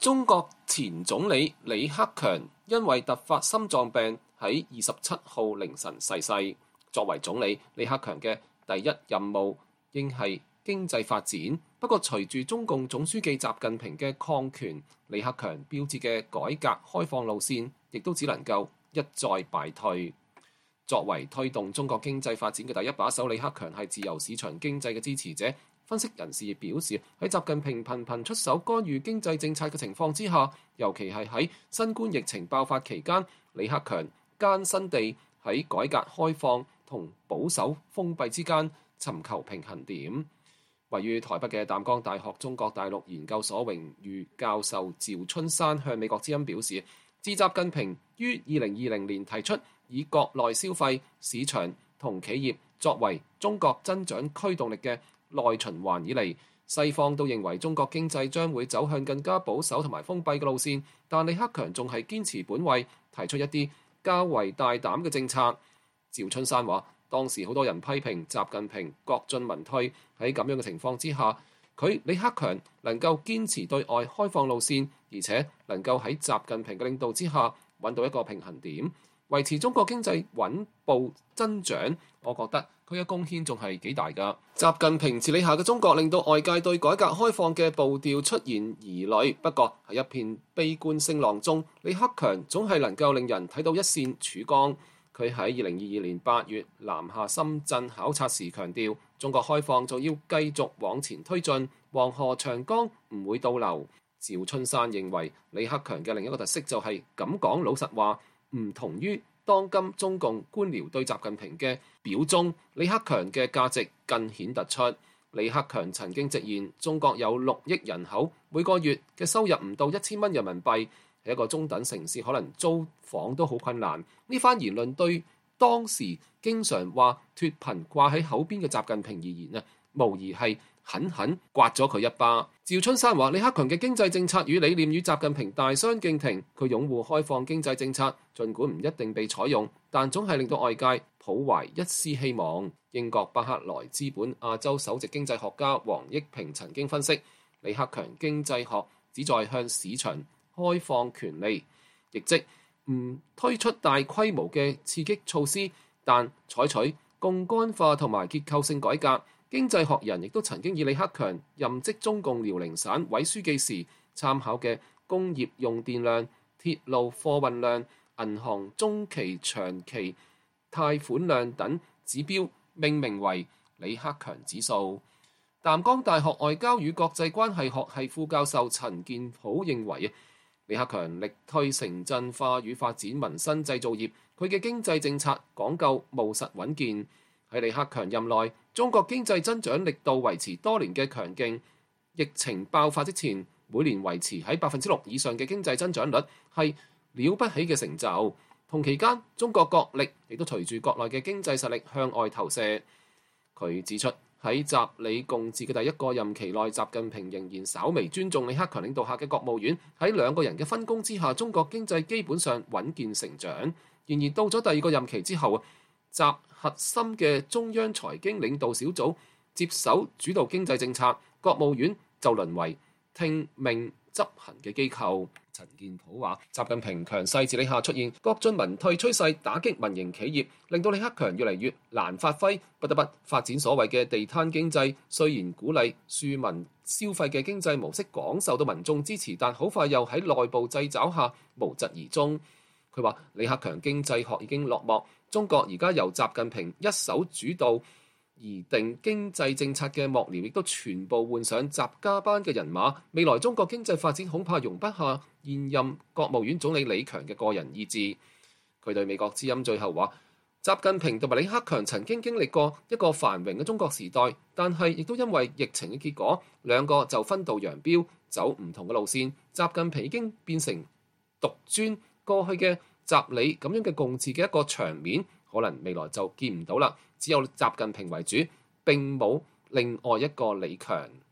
中國前總理李克強因為突發心臟病喺27號凌晨逝世。作為總理，李克強嘅第一任務應係經濟發展。不過隨住中共總書記習近平嘅抗權，李克強標誌嘅改革開放路線亦都只能夠一再敗退。作為推動中國經濟發展嘅第一把手，李克強係自由市場經濟嘅支持者。分析人士亦表示，喺習近平頻頻出手干預經濟政策嘅情況之下，尤其係喺新冠疫情爆發期間，李克強艱辛地喺改革開放同保守封閉之間尋求平衡點。位於台北嘅淡江大學中國大陸研究所榮譽教授趙春山向美國之音表示，自習近平於2020年提出以國內消費、市場同企業作為中國增長驅動力嘅內循環以嚟，西方都認為中國經濟將會走向更加保守同埋封閉嘅路線，但李克強仲係堅持本位，提出一啲較為大膽嘅政策。趙春山話，當時好多人批評習近平國進民退，喺咁樣嘅情況之下，李克強能夠堅持對外開放路線，而且能夠喺習近平嘅領導之下揾到一個平衡點，維持中國經濟穩步增長。我覺得佢嘅貢獻仲係幾大㗎。習近平治理下嘅中國令到外界對改革開放嘅步調出現疑慮，不過喺一片悲觀聲浪中，李克強總係能夠令人睇到一線曙光。佢喺2022年8月南下深圳考察時強調，中國開放就要繼續往前推進，黃河長江唔會倒流。趙春山認為李克強嘅另一個特色就係敢講老實話，唔同於當今中共官僚對習近平嘅表忠，李克強嘅價值更顯突出。李克強曾經直言，中國有6億人口，每個月嘅收入唔到1000蚊人民幣，喺一個中等城市可能租房都好困難。呢番言論對當時經常話脫貧掛喺口邊嘅習近平而言無疑係狠狠刮咗佢一巴。趙春山話，李克強嘅經濟政策與理念與習近平大相徑庭，佢擁護開放經濟政策，儘管唔一定被採用，但總係令到外界抱懷一絲希望。英國巴克萊資本亞洲首席經濟學家黃益平曾經分析，李克強經濟學旨在向市場開放權利，亦即唔推出大規模嘅刺激措施，但採取槓桿化同埋結構性改革。經濟學人亦都曾經以李克強任職中共遼寧省委書記時參考嘅工業用電量、鐵路貨運量、銀行中期長期貸款量等指標，命名為李克強指數。淡江大學外交與國際關係學系副教授陳建普認為，李克強力推城鎮化與發展民生製造業，佢嘅經濟政策講究務實穩健。喺李克強任內，中國經濟增長力度維持多年嘅強勁，疫情爆發之前，每年維持喺6%以上嘅經濟增長率係了不起嘅成就。同期間，中國國力亦都隨住國內嘅經濟實力向外投射。佢指出，喺習李共治嘅第一個任期內，習近平仍然稍微尊重李克強領導下嘅國務院，喺兩個人嘅分工之下，中國經濟基本上穩健成長。然而到咗第二個任期之後，習核心嘅中央財經領導小組接手主導經濟政策，國務院就淪為聽命執行嘅機構。陳建普話，習近平強勢治理下出現國進民退趨勢，打擊民營企業，令到李克強越嚟越難發揮，不得不發展所謂嘅地攤經濟。雖然鼓勵庶民消費嘅經濟模式廣受到民眾支持，但好快又喺內部掣肘下無疾而終。佢話，李克強經濟學已經落幕，中國而家由習近平一手主導而定經濟政策嘅幕僚亦都全部換上習家班嘅人馬，未來中國經濟發展恐怕容不下現任國務院總理李強嘅個人意志。佢對美國之音最後話，習近平同埋李克強曾經經歷過一個繁榮嘅中國時代，但係亦都因為疫情嘅結果，兩個就分道揚鑣，走唔同嘅路線。習近平已經變成獨尊，過去嘅習李咁樣嘅共治嘅一個場面，可能未來就見唔到啦。只有習近平為主，並冇另外一個李強。